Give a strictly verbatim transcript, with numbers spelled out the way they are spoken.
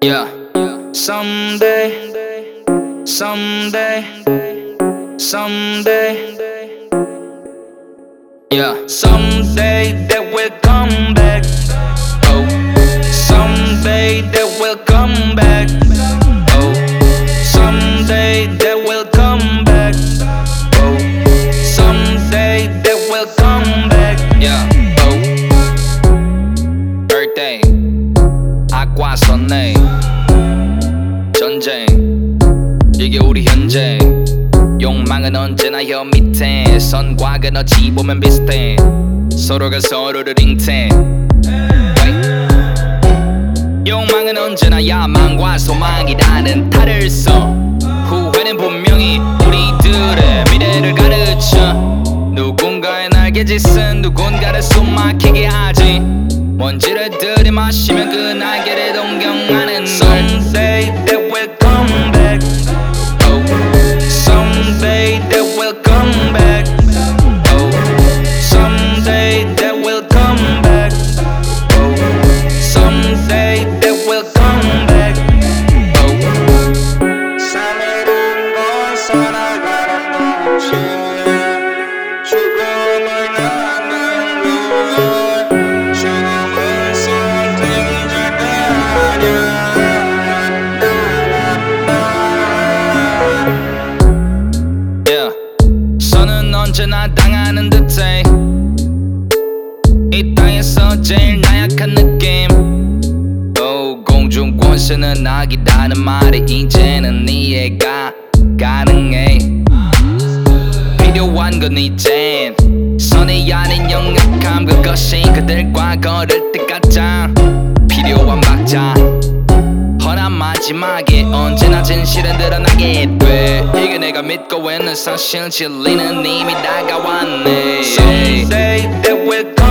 Yeah. Someday, someday, someday. Yeah. Someday that will come back. Oh. Someday that will come back. Oh. Someday that will come back. Oh. Someday that will come back. Yeah. Oh. Birthday. 악과 선내 전쟁 이게 우리 현재 욕망은 언제나 혀 밑에 선과 그너지 보면 비슷해 서로가 서로를 잉태 욕망은 언제나 야망과 소망이라는 탈을 써 후회는 분명히 우리들의 미래를 가르쳐 누군가의 날개짓은 누군가를 숨막히게 하지 먼지를 들이마시면 그 날개를 동경하는 널 Someday that will come back. Oh. Someday that will come back. Oh. Someday that will come back. Oh. Someday that will come back. Oh. 사내는 걸 살아가는 곳이 죽음을 낳는 걸 죽음은 선택이 절대 아니야. Yeah. 선은 언제나 당하는 듯해 이 땅에서 제일 나약한 느낌 oh, 공중 권세는 악이라는 말이 이제는 이해가 가능해 필요한 건 이젠 선이 아닌 영역함 그것이 그들과 걸을 때 가장 필요한 박자 허나 마지막에 언제나 진실은 드러나게 돼 이게 내가 믿고 있는 사실 진리는 이미 다가왔네 Someday that will come